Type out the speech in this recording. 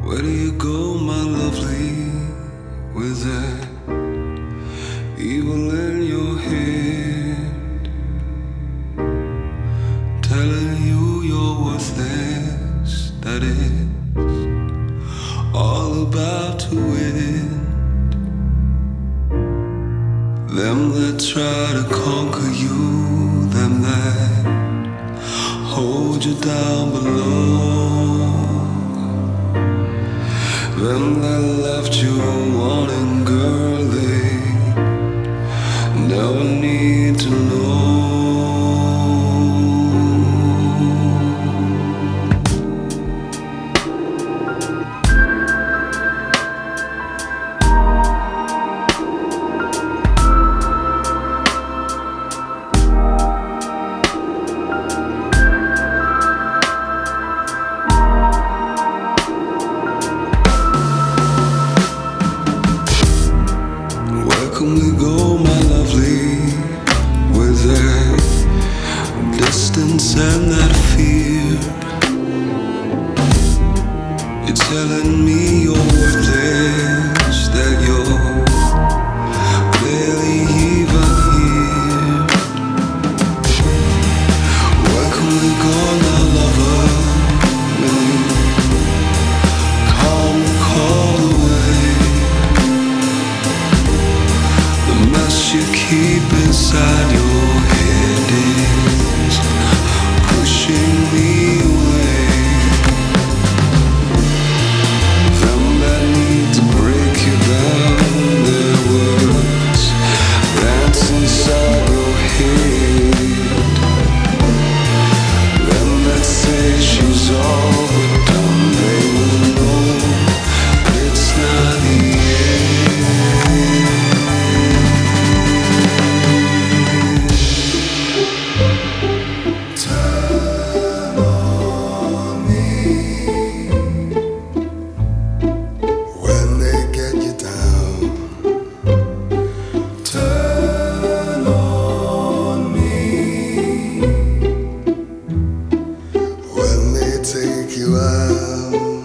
Where do you go, my lovely, with that evil in your head, telling you you're worthless, that it's all about to end. Them that try to conquer you, them that hold you down below, them that left you wanting, girl, they never need to know. Can we go, my lovely, with that distance and that fear? You're telling me you're worthless, that you're barely even here. Where can we go now, lover, when you calm the cold away? The mess you keep inside your head is pushing me away. Them that need to break you down, their words dance inside your head. Them that say she's all but done, they will know it's not the end. Take you out.